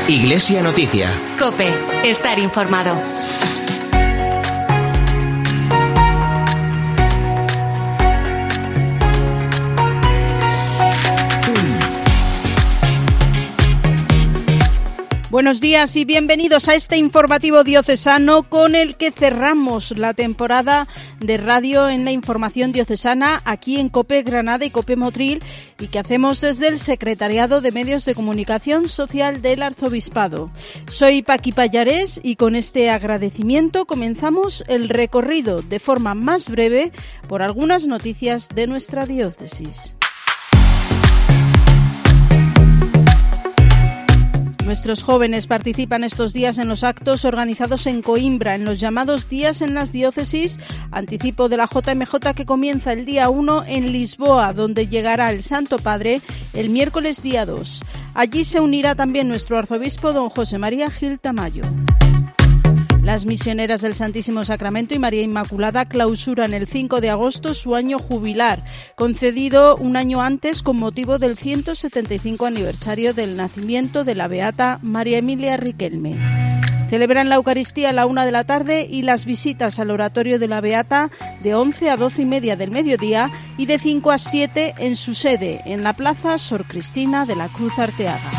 Iglesia Noticia. COPE. Estar informado. Buenos días y bienvenidos a este informativo diocesano con el que cerramos la temporada de radio en la información diocesana aquí en COPE Granada y COPE Motril y que hacemos desde el Secretariado de Medios de Comunicación Social del Arzobispado. Soy Paqui Pallarés y con este agradecimiento comenzamos el recorrido de forma más breve por algunas noticias de nuestra diócesis. Nuestros jóvenes participan estos días en los actos organizados en Coimbra, en los llamados Días en las Diócesis, anticipo de la JMJ que comienza el día 1 en Lisboa, donde llegará el Santo Padre el miércoles día 2. Allí se unirá también nuestro arzobispo don José María Gil Tamayo. Las misioneras del Santísimo Sacramento y María Inmaculada clausuran el 5 de agosto su año jubilar, concedido un año antes con motivo del 175 aniversario del nacimiento de la beata María Emilia Riquelme. Celebran la Eucaristía a la 1 de la tarde y las visitas al oratorio de la Beata de 11 a 12 y media del mediodía y de 5 a 7 en su sede, en la Plaza Sor Cristina de la Cruz Arteaga.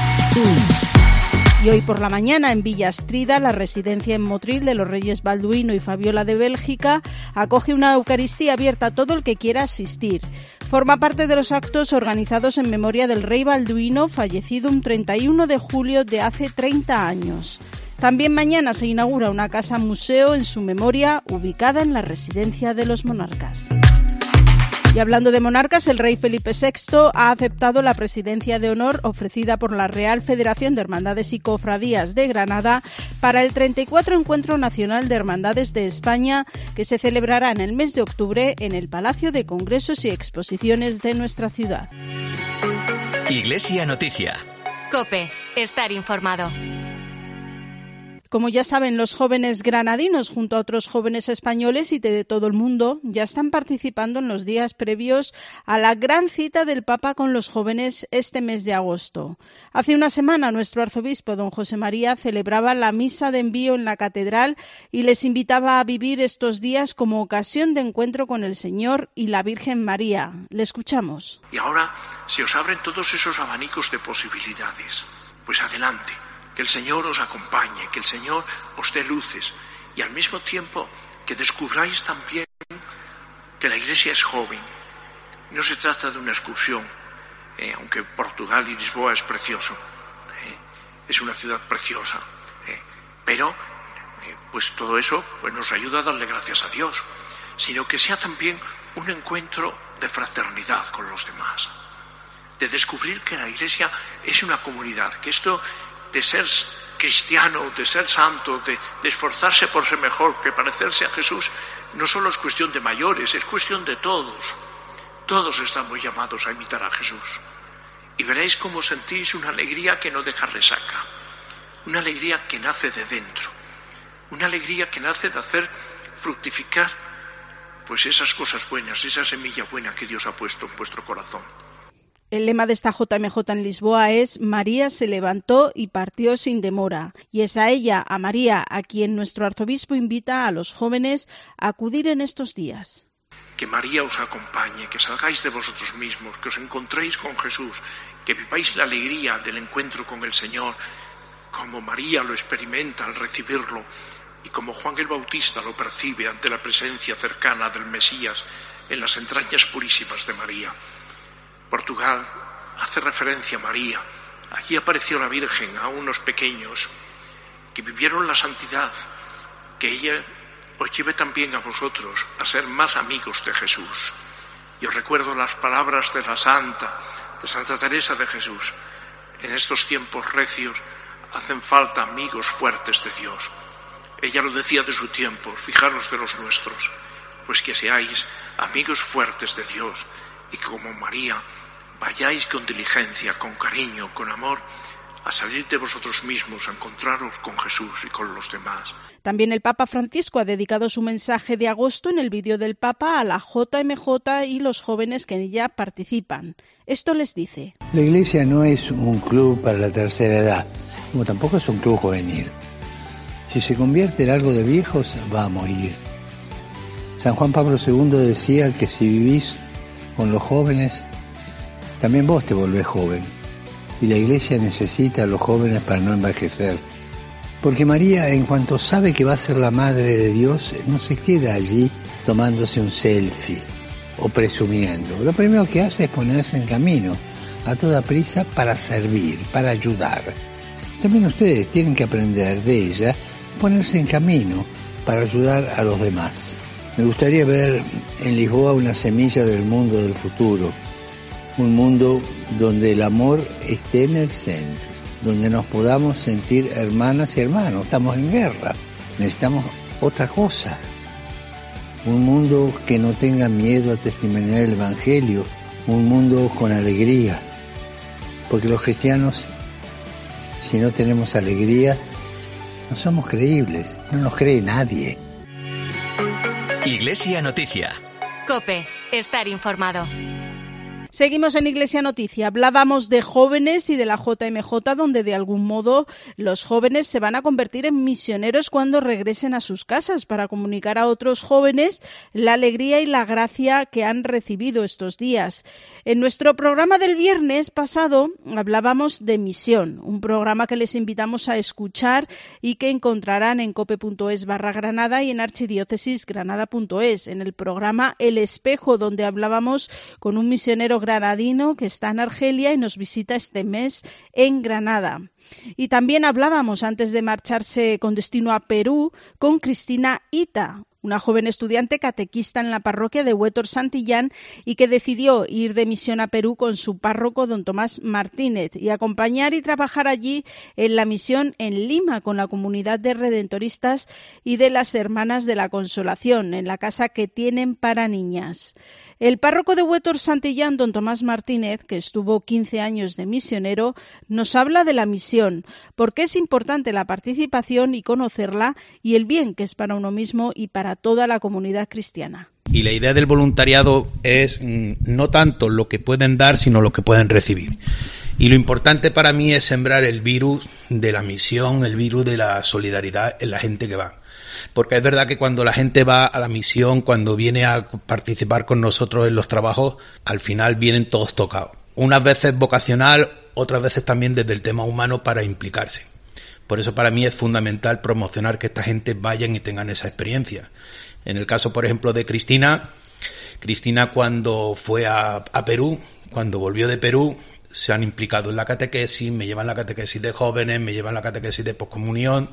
Y hoy por la mañana en Villa Astrida, la residencia en Motril de los Reyes Balduino y Fabiola de Bélgica, acoge una Eucaristía abierta a todo el que quiera asistir. Forma parte de los actos organizados en memoria del rey Balduino, fallecido un 31 de julio de hace 30 años. También mañana se inaugura una casa museo en su memoria, ubicada en la residencia de los monarcas. Y hablando de monarcas, el rey Felipe VI ha aceptado la presidencia de honor ofrecida por la Real Federación de Hermandades y Cofradías de Granada para el 34 Encuentro Nacional de Hermandades de España, que se celebrará en el mes de octubre en el Palacio de Congresos y Exposiciones de nuestra ciudad. Iglesia Noticia. COPE. Estar informado. Como ya saben, los jóvenes granadinos, junto a otros jóvenes españoles y de todo el mundo, ya están participando en los días previos a la gran cita del Papa con los jóvenes este mes de agosto. Hace una semana, nuestro arzobispo, don José María, celebraba la misa de envío en la catedral y les invitaba a vivir estos días como ocasión de encuentro con el Señor y la Virgen María. Le escuchamos. Y ahora se os abren todos esos abanicos de posibilidades. Pues adelante. Que el Señor os acompañe, que el Señor os dé luces y al mismo tiempo que descubráis también que la Iglesia es joven. No se trata de una excursión, aunque Portugal y Lisboa es precioso, es una ciudad preciosa, pero pues todo eso pues nos ayuda a darle gracias a Dios, sino que sea también un encuentro de fraternidad con los demás, de descubrir que la Iglesia es una comunidad, que esto de ser cristiano, de ser santo, de esforzarse por ser mejor, que parecerse a Jesús, no solo es cuestión de mayores, es cuestión de todos. Todos estamos llamados a imitar a Jesús. Y veréis cómo sentís una alegría que no deja resaca, una alegría que nace de dentro, una alegría que nace de hacer fructificar pues esas cosas buenas, esa semilla buena que Dios ha puesto en vuestro corazón. El lema de esta JMJ en Lisboa es María se levantó y partió sin demora. Y es a ella, a María, a quien nuestro arzobispo invita a los jóvenes a acudir en estos días. Que María os acompañe, que salgáis de vosotros mismos, que os encontréis con Jesús, que viváis la alegría del encuentro con el Señor, como María lo experimenta al recibirlo y como Juan el Bautista lo percibe ante la presencia cercana del Mesías en las entrañas purísimas de María. Portugal hace referencia a María. Allí apareció la Virgen a unos pequeños que vivieron la santidad, que ella os lleve también a vosotros a ser más amigos de Jesús. Y os recuerdo las palabras de la Santa Teresa de Jesús. En estos tiempos recios hacen falta amigos fuertes de Dios. Ella lo decía de su tiempo, fijaros de los nuestros, pues que seáis amigos fuertes de Dios y que como María vayáis con diligencia, con cariño, con amor, a salir de vosotros mismos, a encontraros con Jesús y con los demás. También el Papa Francisco ha dedicado su mensaje de agosto en el vídeo del Papa a la JMJ y los jóvenes que en ella participan. Esto les dice: La Iglesia no es un club para la tercera edad, como tampoco es un club juvenil. Si se convierte en algo de viejos, va a morir. San Juan Pablo II decía que si vivís con los jóvenes, también vos te volvés joven. Y la Iglesia necesita a los jóvenes para no envejecer. Porque María, en cuanto sabe que va a ser la Madre de Dios, no se queda allí tomándose un selfie o presumiendo. Lo primero que hace es ponerse en camino, a toda prisa, para servir, para ayudar. También ustedes tienen que aprender de ella, ponerse en camino para ayudar a los demás. Me gustaría ver en Lisboa una semilla del mundo del futuro, un mundo donde el amor esté en el centro, donde nos podamos sentir hermanas y hermanos. Estamos en guerra, necesitamos otra cosa. Un mundo que no tenga miedo a testimoniar el Evangelio, un mundo con alegría. Porque los cristianos, si no tenemos alegría, no somos creíbles, no nos cree nadie. Iglesia Noticia. COPE. Estar informado. Seguimos en Iglesia Noticia. Hablábamos de jóvenes y de la JMJ, donde de algún modo los jóvenes se van a convertir en misioneros cuando regresen a sus casas para comunicar a otros jóvenes la alegría y la gracia que han recibido estos días. En nuestro programa del viernes pasado hablábamos de misión, un programa que les invitamos a escuchar y que encontrarán en cope.es/Granada y en archidiócesisgranada.es, en el programa El Espejo, donde hablábamos con un misionero granadino que está en Argelia y nos visita este mes en Granada. Y también hablábamos, antes de marcharse con destino a Perú, con Cristina Ita, una joven estudiante catequista en la parroquia de Huétor Santillán y que decidió ir de misión a Perú con su párroco, don Tomás Martínez, y acompañar y trabajar allí en la misión en Lima con la comunidad de redentoristas y de las Hermanas de la Consolación, en la casa que tienen para niñas. El párroco de Huétor Santillán, don Tomás Martínez, que estuvo 15 años de misionero, nos habla de la misión, por qué es importante la participación y conocerla y el bien que es para uno mismo y para toda la comunidad cristiana. Y la idea del voluntariado es no tanto lo que pueden dar, sino lo que pueden recibir. Y lo importante para mí es sembrar el virus de la misión, el virus de la solidaridad en la gente que va. Porque es verdad que cuando la gente va a la misión, cuando viene a participar con nosotros en los trabajos, al final vienen todos tocados. Unas veces vocacional, otras veces también desde el tema humano para implicarse. Por eso para mí es fundamental promocionar que esta gente vayan y tengan esa experiencia. En el caso, por ejemplo, de Cristina cuando fue a Perú, cuando volvió de Perú, se han implicado en la catequesis, me llevan la catequesis de jóvenes, me llevan la catequesis de poscomunión,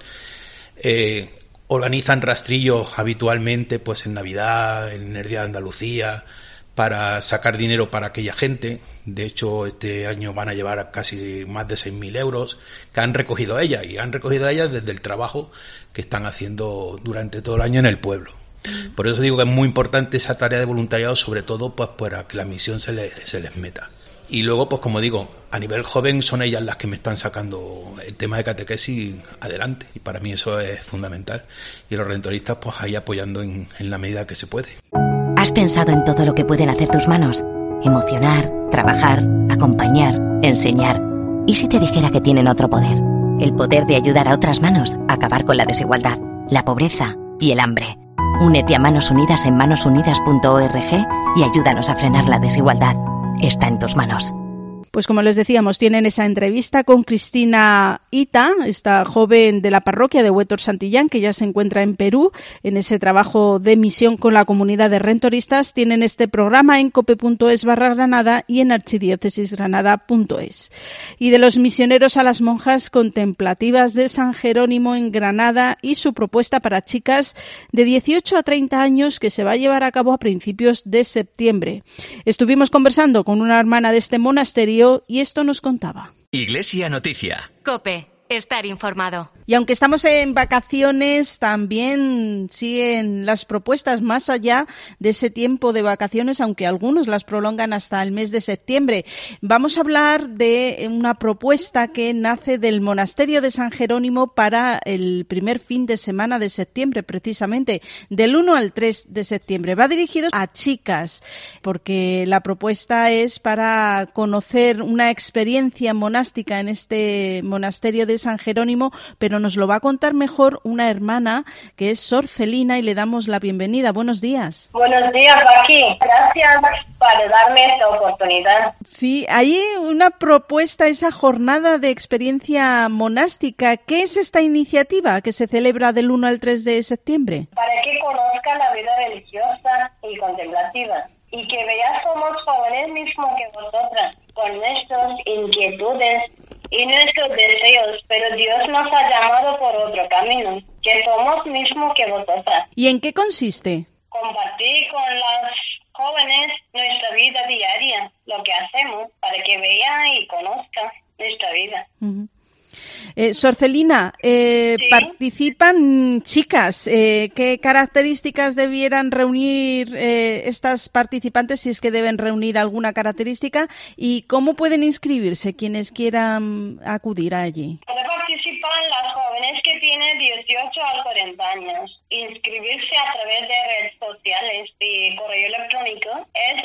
organizan rastrillos habitualmente pues en Navidad, en el Día de Andalucía, para sacar dinero para aquella gente. De hecho, este año van a llevar casi más de 6.000 euros que han recogido ellas, y han recogido ellas desde el trabajo que están haciendo durante todo el año en el pueblo. Por eso digo que es muy importante esa tarea de voluntariado, sobre todo pues para que la misión se les meta. Y luego, pues como digo, a nivel joven son ellas las que me están sacando el tema de catequesis adelante, y para mí eso es fundamental. Y los redentoristas pues ahí apoyando en la medida que se puede. ¿Has pensado en todo lo que pueden hacer tus manos? Emocionar, trabajar, acompañar, enseñar. ¿Y si te dijera que tienen otro poder? El poder de ayudar a otras manos a acabar con la desigualdad, la pobreza y el hambre. Únete a Manos Unidas en manosunidas.org y ayúdanos a frenar la desigualdad. Está en tus manos. Pues como les decíamos, tienen esa entrevista con Cristina Ita, esta joven de la parroquia de Huétor Santillán, que ya se encuentra en Perú, en ese trabajo de misión con la comunidad de redentoristas. Tienen este programa en cope.es/Granada y en archidiócesisgranada.es. Y de los misioneros a las monjas contemplativas de San Jerónimo en Granada y su propuesta para chicas de 18 a 30 años que se va a llevar a cabo a principios de septiembre. Estuvimos conversando con una hermana de este monasterio y esto nos contaba. Iglesia Noticia. COPE. Estar informado. Y aunque estamos en vacaciones, también siguen las propuestas más allá de ese tiempo de vacaciones, aunque algunos las prolongan hasta el mes de septiembre. Vamos a hablar de una propuesta que nace del Monasterio de San Jerónimo para el primer fin de semana de septiembre, precisamente, del 1 al 3 de septiembre. Va dirigido a chicas, porque la propuesta es para conocer una experiencia monástica en este Monasterio de San Jerónimo, pero nos lo va a contar mejor una hermana que es Sor Celina y le damos la bienvenida. Buenos días. Buenos días, Paqui. Gracias por darme esta oportunidad. Sí, hay una propuesta, esa jornada de experiencia monástica. ¿Qué es esta iniciativa que se celebra del 1 al 3 de septiembre? Para que conozcan la vida religiosa y contemplativa y que veas somos jóvenes mismos que vosotras, con nuestras inquietudes y nuestros deseos, pero Dios nos ha llamado por otro camino, que somos mismos que vosotras. ¿Y en qué consiste? Compartir con las jóvenes nuestra vida diaria, lo que hacemos, para que vean y conozcan nuestra vida. Uh-huh. Sor Celina, ¿Sí? Participan chicas. ¿Qué características debieran reunir estas participantes, si es que deben reunir alguna característica? ¿Y cómo pueden inscribirse quienes quieran acudir allí? Pueden participar las jóvenes que tienen 18 a 40 años. Inscribirse a través de redes sociales y correo electrónico es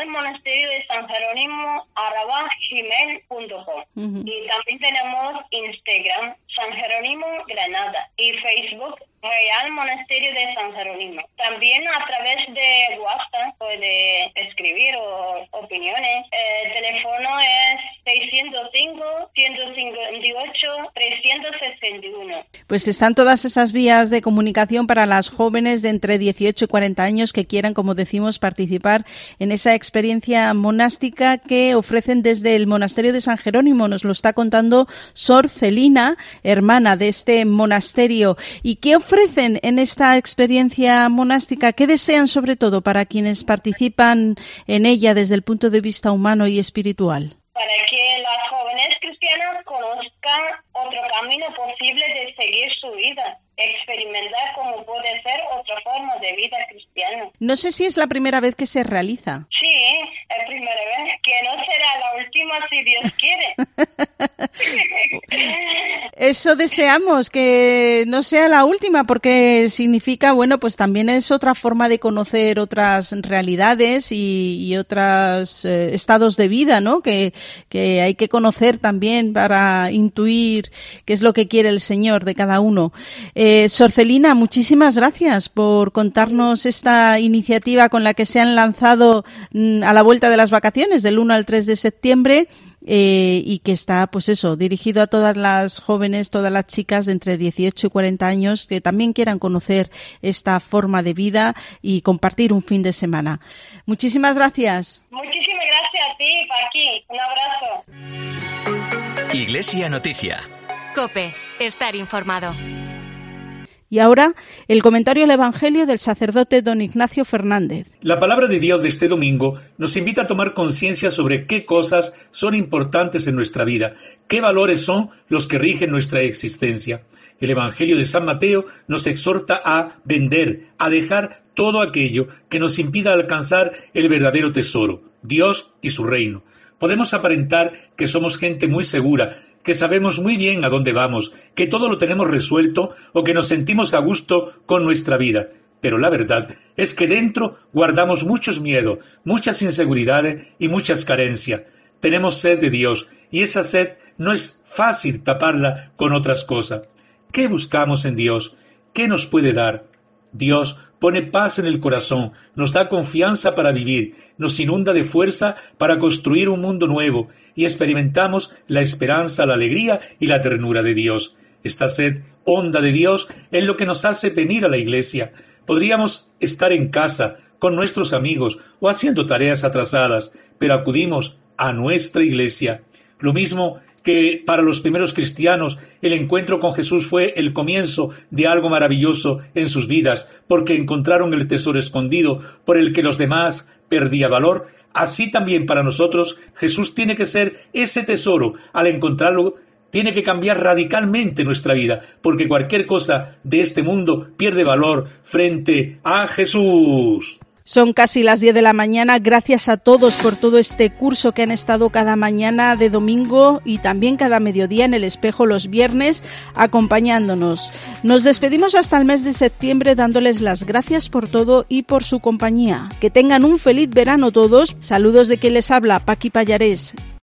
realmonasteriodesanjerónimo@gmail.com. Uh-huh. Y también tenemos Instagram, San Jerónimo Granada, y Facebook, Real Monasterio de San Jerónimo. También a través de WhatsApp puede escribir opiniones. El teléfono es 605-158-361. Pues están todas esas vías de comunicación para las jóvenes de entre 18 y 40 años que quieran, como decimos, participar en esa experiencia monástica que ofrecen desde el Monasterio de San Jerónimo. Nos lo está contando Sor Celina, hermana de este monasterio. ¿Y qué ofrecen en esta experiencia monástica? ¿Qué desean sobre todo para quienes participan en ella desde el punto de vista humano y espiritual? Para que las jóvenes cristianas conozcan otro camino posible de seguir su vida, experimentar cómo puede ser otra forma de vida cristiana. No sé si es la primera vez que se realiza. Sí, es primera vez, que no será la última si Dios quiere. Eso deseamos, que no sea la última, porque significa, bueno, pues también es otra forma de conocer otras realidades y otros estados de vida, ¿no? Que hay que conocer también para intuir qué es lo que quiere el Señor de cada uno. Sor Celina, muchísimas gracias por contarnos esta iniciativa con la que se han lanzado a la vuelta de las vacaciones del 1 al 3 de septiembre. Y que está, pues eso, dirigido a todas las jóvenes, todas las chicas de entre 18 y 40 años que también quieran conocer esta forma de vida y compartir un fin de semana. Muchísimas gracias. Muchísimas gracias a ti, Paqui. Un abrazo. Iglesia Noticia. COPE. Estar informado. Y ahora, el comentario al Evangelio del sacerdote don Ignacio Fernández. La palabra de Dios de este domingo nos invita a tomar conciencia sobre qué cosas son importantes en nuestra vida, qué valores son los que rigen nuestra existencia. El Evangelio de San Mateo nos exhorta a vender, a dejar todo aquello que nos impida alcanzar el verdadero tesoro, Dios y su reino. Podemos aparentar que somos gente muy segura, que sabemos muy bien a dónde vamos, que todo lo tenemos resuelto o que nos sentimos a gusto con nuestra vida. Pero la verdad es que dentro guardamos muchos miedos, muchas inseguridades y muchas carencias. Tenemos sed de Dios y esa sed no es fácil taparla con otras cosas. ¿Qué buscamos en Dios? ¿Qué nos puede dar? Dios pone paz en el corazón, nos da confianza para vivir, nos inunda de fuerza para construir un mundo nuevo y experimentamos la esperanza, la alegría y la ternura de Dios. Esta sed honda de Dios es lo que nos hace venir a la iglesia. Podríamos estar en casa, con nuestros amigos o haciendo tareas atrasadas, pero acudimos a nuestra iglesia. Lo mismo que para los primeros cristianos el encuentro con Jesús fue el comienzo de algo maravilloso en sus vidas, porque encontraron el tesoro escondido por el que los demás perdía valor. Así también para nosotros Jesús tiene que ser ese tesoro. Al encontrarlo tiene que cambiar radicalmente nuestra vida, porque cualquier cosa de este mundo pierde valor frente a Jesús. Son casi las 10 de la mañana. Gracias a todos por todo este curso que han estado cada mañana de domingo y también cada mediodía en El Espejo los viernes acompañándonos. Nos despedimos hasta el mes de septiembre dándoles las gracias por todo y por su compañía. Que tengan un feliz verano todos. Saludos de quien les habla, Paqui Pallarés.